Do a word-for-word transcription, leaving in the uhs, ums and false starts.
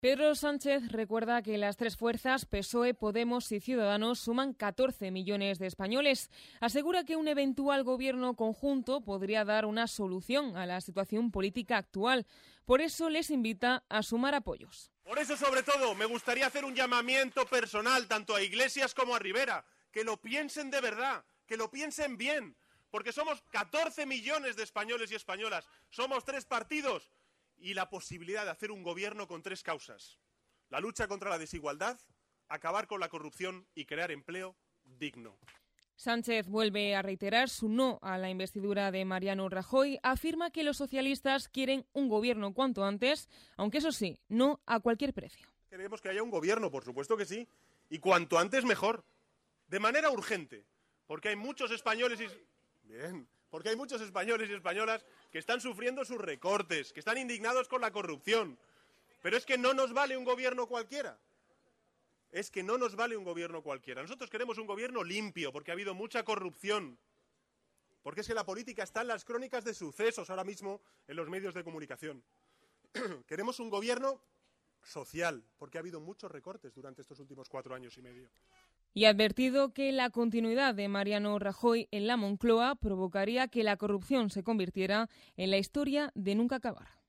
Pedro Sánchez recuerda que las tres fuerzas, P S O E, Podemos y Ciudadanos, suman catorce millones de españoles. Asegura que un eventual gobierno conjunto podría dar una solución a la situación política actual. Por eso les invita a sumar apoyos. Por eso, sobre todo, me gustaría hacer un llamamiento personal tanto a Iglesias como a Rivera, que lo piensen de verdad, que lo piensen bien, porque somos catorce millones de españoles y españolas, somos tres partidos. Y la posibilidad de hacer un gobierno con tres causas: la lucha contra la desigualdad, acabar con la corrupción y crear empleo digno. Sánchez vuelve a reiterar su no a la investidura de Mariano Rajoy. Afirma que los socialistas quieren un gobierno cuanto antes, aunque eso sí, no a cualquier precio. Queremos que haya un gobierno, por supuesto que sí, y cuanto antes mejor, de manera urgente, porque hay muchos españoles y... Bien... Porque hay muchos españoles y españolas que están sufriendo sus recortes, que están indignados con la corrupción. Pero es que no nos vale un gobierno cualquiera. Es que no nos vale un gobierno cualquiera. Nosotros queremos un gobierno limpio, porque ha habido mucha corrupción. Porque es que la política está en las crónicas de sucesos ahora mismo en los medios de comunicación. Queremos un gobierno social, porque ha habido muchos recortes durante estos últimos cuatro años y medio. Y ha advertido que la continuidad de Mariano Rajoy en la Moncloa provocaría que la corrupción se convirtiera en la historia de nunca acabar.